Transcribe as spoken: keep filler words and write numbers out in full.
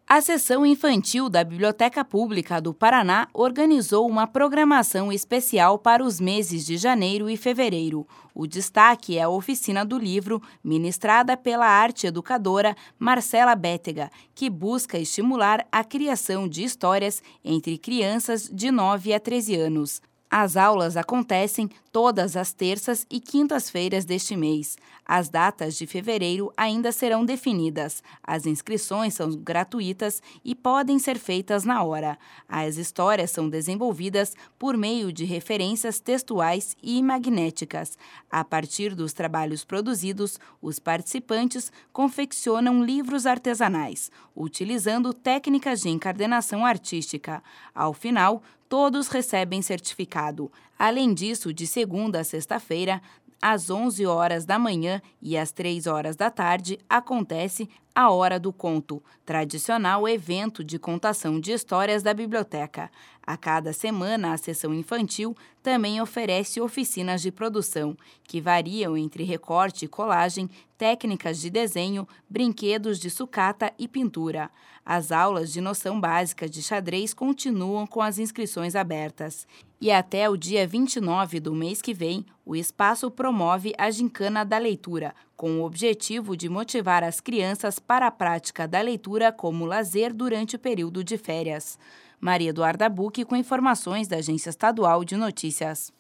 A Seção Infantil da Biblioteca Pública do Paraná organizou uma programação especial para os meses de janeiro e fevereiro. O destaque é a oficina do livro, ministrada pela arte educadora Marcela Bétega, que busca estimular a criação de histórias entre crianças de nove a treze anos. As aulas acontecem todas as terças e quintas-feiras deste mês. As datas de fevereiro ainda serão definidas. As inscrições são gratuitas e podem ser feitas na hora. As histórias são desenvolvidas por meio de referências textuais e magnéticas. A partir dos trabalhos produzidos, os participantes confeccionam livros artesanais, utilizando técnicas de encadernação artística. Ao final, todos recebem certificado. Além disso, de segunda a sexta-feira, às onze horas da manhã e às três horas da tarde, acontece a Hora do Conto, tradicional evento de contação de histórias da biblioteca. A cada semana, a seção infantil também oferece oficinas de produção, que variam entre recorte e colagem, técnicas de desenho, brinquedos de sucata e pintura. As aulas de noção básica de xadrez continuam com as inscrições abertas. E até o dia vinte e nove do mês que vem, o espaço promove a Gincana da Leitura, com o objetivo de motivar as crianças para a prática da leitura como lazer durante o período de férias. Maria Eduarda Bucchi com informações da Agência Estadual de Notícias.